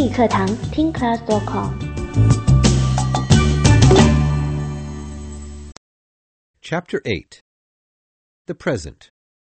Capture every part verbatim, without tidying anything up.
英语课堂听 class dot com。 Chapter eight. The Present.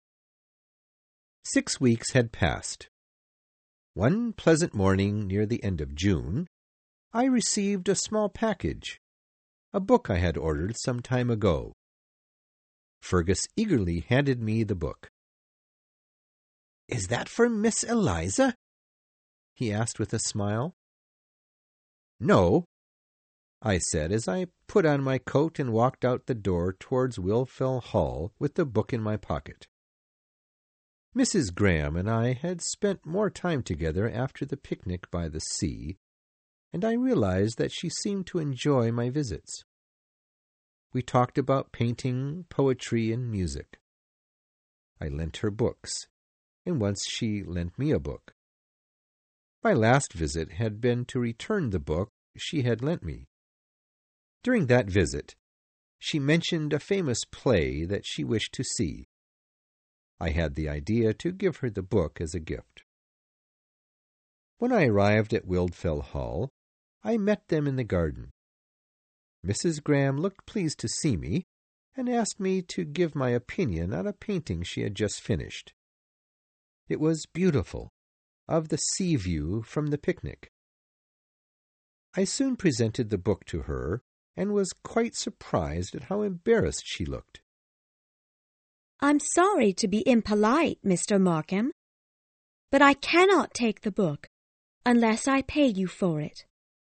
Six weeks had passed. One pleasant morning near the end of June, I received a small package, a book I had ordered some time ago. Fergus eagerly handed me the book. "Is that for Miss Eliza?" he asked with a smile. "No," I said as I put on my coat and walked out the door towards Willfell Hall with the book in my pocket. Missus Graham and I had spent more time together after the picnic by the sea, and I realized that she seemed to enjoy my visits. We talked about painting, poetry, and music. I lent her books, and once she lent me a book. My last visit had been to return the book she had lent me. During that visit, she mentioned a famous play that she wished to see. I had the idea to give her the book as a gift. When I arrived at Wildfell Hall, I met them in the garden. Missus Graham looked pleased to see me, and asked me to give my opinion on a painting she had just finished. It was beautiful, of the sea view from the picnic. I soon presented the book to her, and was quite surprised at how embarrassed she looked. "I'm sorry to be impolite, Mister Markham, but I cannot take the book unless I pay you for it."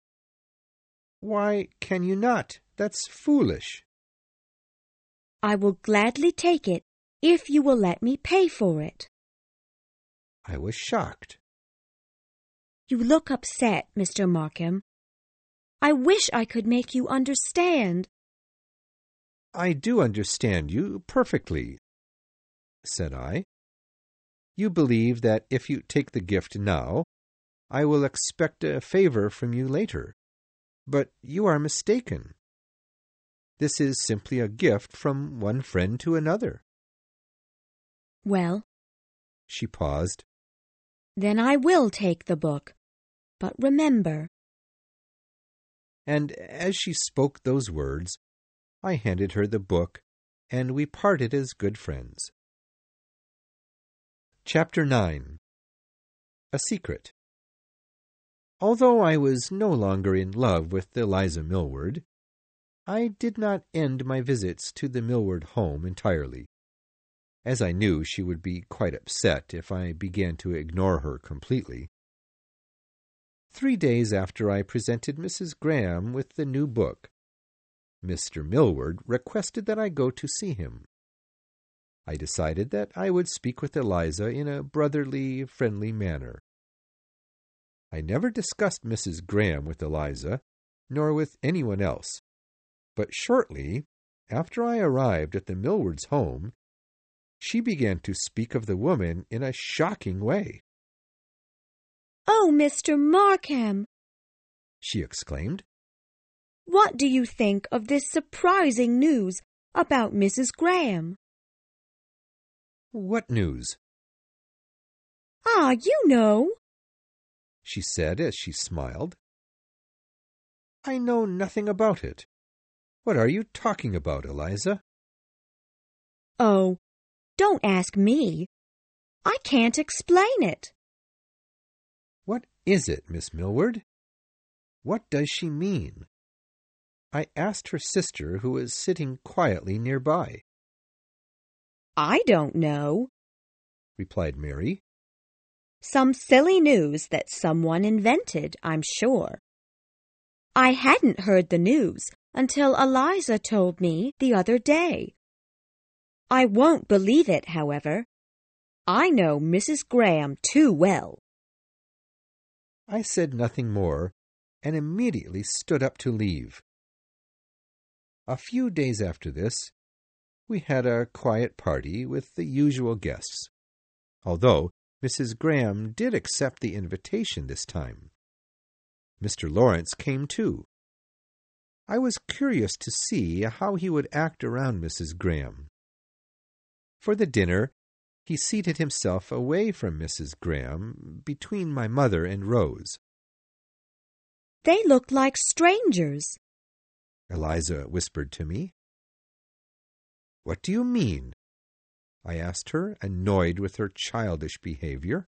"Why can you not? That's foolish." "I will gladly take it if you will let me pay for it." I was shocked. "You look upset, Mister Markham. I wish I could make you understand." "I do understand you perfectly," said I. "You believe that if you take the gift now, I will expect a favor from you later. But you are mistaken. This is simply a gift from one friend to another." "Well," she paused, "then I will take the book. But remember—" And as she spoke those words, I handed her the book, and we parted as good friends. Chapter nine. A Secret. Although I was no longer in love with Eliza Millward, I did not end my visits to the Millward home entirely, as I knew she would be quite upset if I began to ignore her completely. Three days after I presented Missus Graham with the new book, Mister Millward requested that I go to see him. I decided that I would speak with Eliza in a brotherly, friendly manner. I never discussed Missus Graham with Eliza, nor with anyone else, but shortly after I arrived at the Millwards' home, she began to speak of the woman in a shocking way. "Oh, Mister Markham," she exclaimed, "what do you think of this surprising news about Missus Graham?" "What news?" "Ah, you know," she said as she smiled. "I know nothing about it. What are you talking about, Eliza?" "Oh, don't ask me. I can't explain it." "What is it, Miss Millward? What does she mean?" I asked her sister, who was sitting quietly nearby. "I don't know," replied Mary. "Some silly news that someone invented, I'm sure. I hadn't heard the news until Eliza told me the other day. I won't believe it, however. I know Missus Graham too well." I said nothing more, and immediately stood up to leave. A few days after this, we had a quiet party with the usual guests, although Missus Graham did accept the invitation this time. Mister Lawrence came too. I was curious to see how he would act around Missus Graham. For the dinner, he seated himself away from Missus Graham, between my mother and Rose. They look like strangers. Eliza whispered to me. What do you mean? I asked her, annoyed with her childish behavior.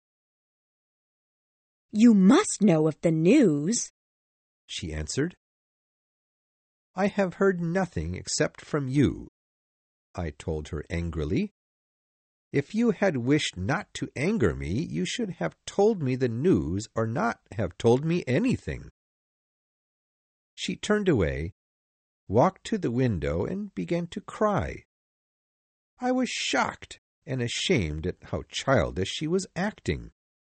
You must know of the news, she answered. I have heard nothing except from you, I told her angrily. If you had wished not to anger me, you should have told me the news or not have told me anything. She turned away, walked to the window, and began to cry. I was shocked and ashamed at how childish she was acting.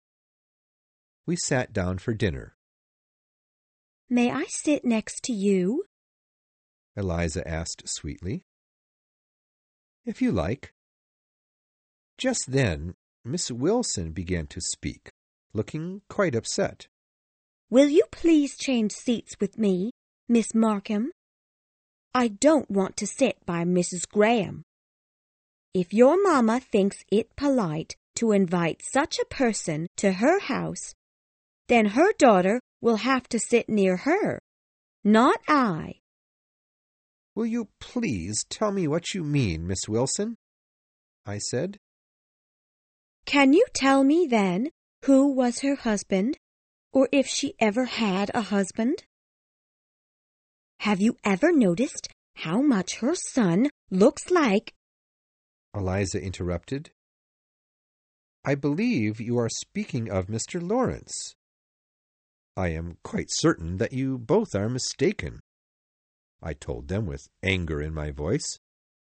We sat down for dinner. May I sit next to you? Eliza asked sweetly. If you like. Just then, Miss Wilson began to speak, looking quite upset. Will you please change seats with me, Miss Markham? I don't want to sit by Missus Graham. If your mamma thinks it polite to invite such a person to her house, then her daughter will have to sit near her, not I. Will you please tell me what you mean, Miss Wilson? I said. Can you tell me, then, who was her husband, or if she ever had a husband? Have you ever noticed how much her son looks like... Eliza interrupted. I believe you are speaking of Mister Lawrence. I am quite certain that you both are mistaken, I told them with anger in my voice.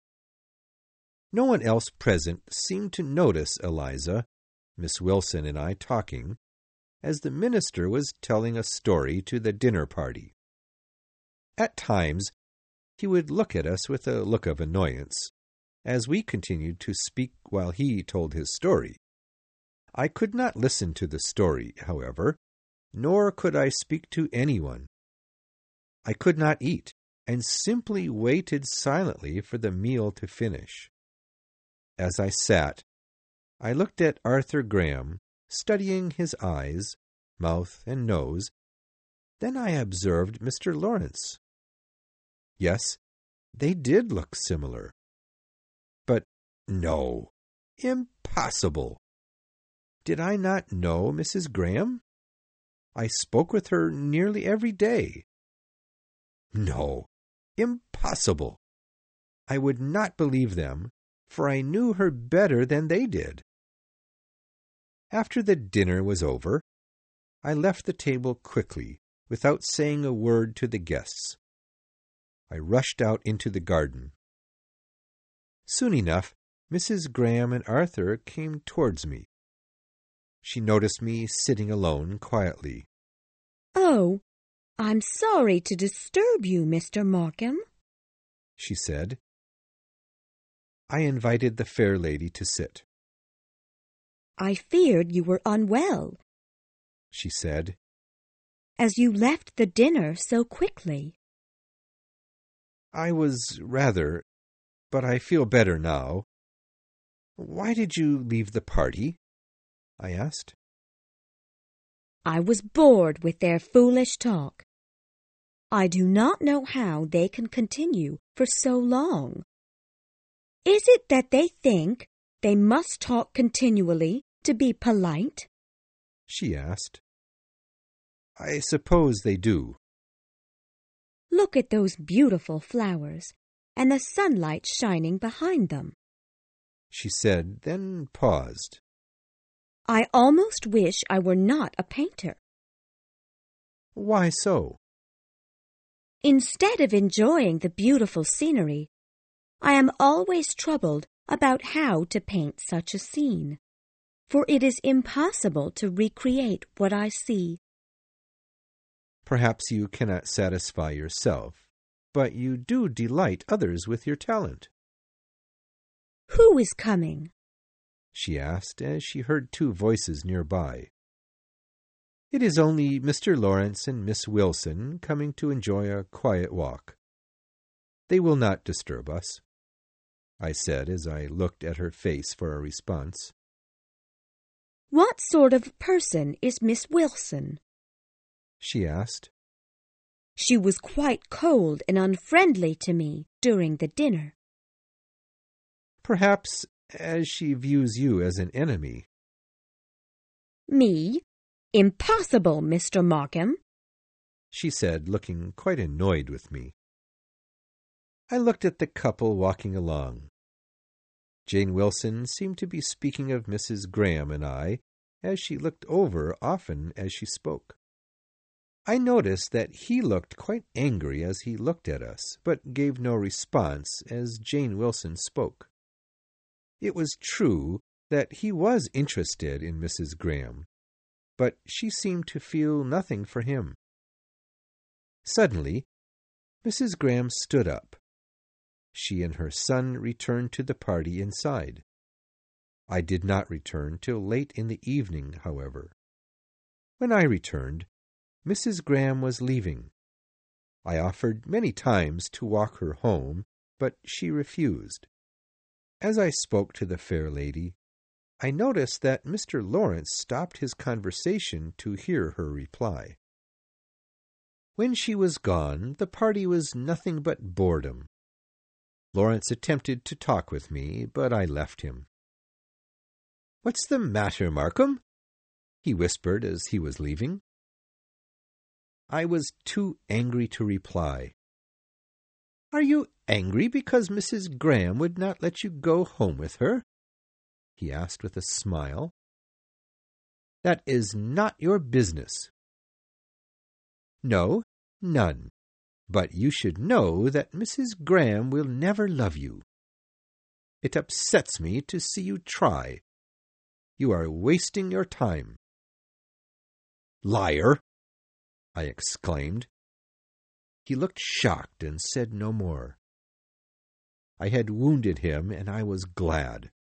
No one else present seemed to notice Eliza, Miss Wilson, and I talking, as the minister was telling a story to the dinner party. At times, he would look at us with a look of annoyance, as we continued to speak while he told his story. I could not listen to the story, however, nor could I speak to anyone. I could not eat, and simply waited silently for the meal to finish. As I sat, I looked at Arthur Graham, studying his eyes, mouth, and nose. Then I observed Mister Lawrence. Yes, they did look similar. But no, impossible. Did I not know Missus Graham? I spoke with her nearly every day. No, impossible. I would not believe them, for I knew her better than they did. After the dinner was over, I left the table quickly, without saying a word to the guests. I rushed out into the garden. Soon enough, Missus Graham and Arthur came towards me. She noticed me sitting alone quietly. Oh, I'm sorry to disturb you, Mister Markham, she said. I invited the fair lady to sit. I feared you were unwell, she said, as you left the dinner so quickly. I was rather, but I feel better now. Why did you leave the party? I asked. I was bored with their foolish talk. I do not know how they can continue for so long. Is it that they think they must talk continually to be polite? She asked. I suppose they do. Look at those beautiful flowers and the sunlight shining behind them, she said, then paused. I almost wish I were not a painter. Why so? Instead of enjoying the beautiful scenery, I am always troubled about how to paint such a scene, for it is impossible to recreate what I see. Perhaps you cannot satisfy yourself, but you do delight others with your talent. Who is coming? She asked as she heard two voices nearby. It is only Mister Lawrence and Miss Wilson coming to enjoy a quiet walk. They will not disturb us, I said as I looked at her face for a response. What sort of person is Miss Wilson? She asked. She was quite cold and unfriendly to me during the dinner. Perhaps as she views you as an enemy. Me? Impossible, Mister Markham, she said, looking quite annoyed with me. I looked at the couple walking along. Jane Wilson seemed to be speaking of Missus Graham and I, as she looked over often as she spoke. I noticed that he looked quite angry as he looked at us, but gave no response as Jane Wilson spoke. It was true that he was interested in Missus Graham, but she seemed to feel nothing for him. Suddenly, Missus Graham stood up. She and her son returned to the party inside. I did not return till late in the evening, however. When I returned, Missus Graham was leaving. I offered many times to walk her home, but she refused. As I spoke to the fair lady, I noticed that Mister Lawrence stopped his conversation to hear her reply. When she was gone, the party was nothing but boredom. Lawrence attempted to talk with me, but I left him. "What's the matter, Markham?" he whispered as he was leaving. I was too angry to reply. "Are you angry because Missus Graham would not let you go home with her?" he asked with a smile. "That is not your business." "No, none. But you should know that Missus Graham will never love you. It upsets me to see you try. You are wasting your time." "Liar!" I exclaimed. He looked shocked and said no more. I had wounded him, and I was glad.